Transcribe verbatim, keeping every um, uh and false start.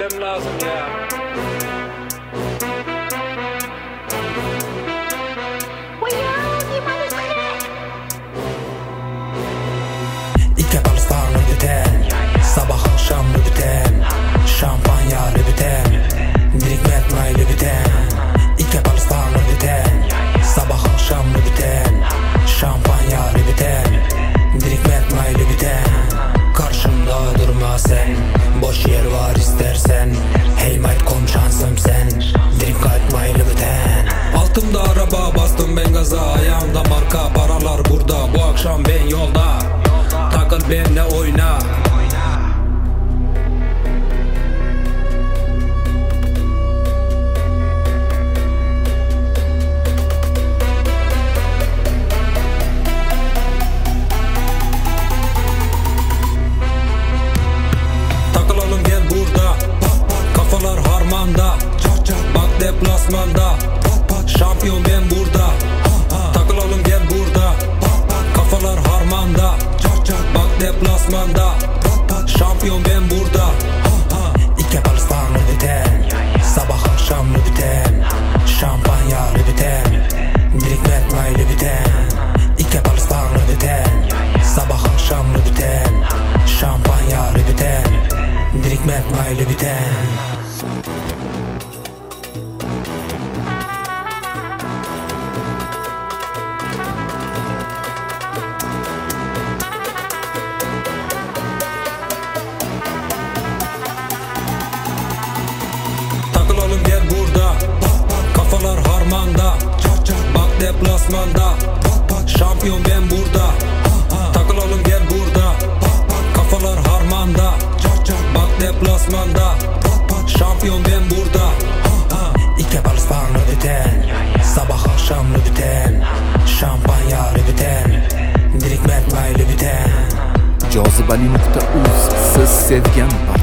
Gitmem lazım ya. İki balıslarla biten, sabah akşamlı biten, şampanyalı biten, dirik metmaylı biten. İki balıslarla biten, sabah akşamlı biten, şampanyalı biten, dirik metmaylı biten. Karşımda durma sen, boş yer var istersen. Hey mate kom şansım sen, dirik metmaylı biten. Altımda araba bastım ben gaza, ayağımda marka paralar burada. Bu akşam ben yolda, takıl benimle oyna. Takılalım gel burada, kafalar harmanda. Bak deplasmanda, şampiyon ben burada. Takılalım gel burada, kafalar harmanda. Bak deplasmanda, şampiyon ben burada. İki balıslarla biten, sabah akşamlı biten, şampanyalı biten, dirik metmaylı biten. İki balıslarla biten, sabah akşamlı biten, şampanyalı biten, dirik metmaylı biten. Takılalım gel burada, kafalar harmanda. Bak deplasmanda, şampiyon ben burada. Takılalım gel burada, kafalar harmanda. Bak deplasmanda, şampiyon ben burada. İki balıslarla biten, sabah akşamlı biten, şampanyalı biten, dirik metmaylı biten. Cazibali nokta uz siz sevgan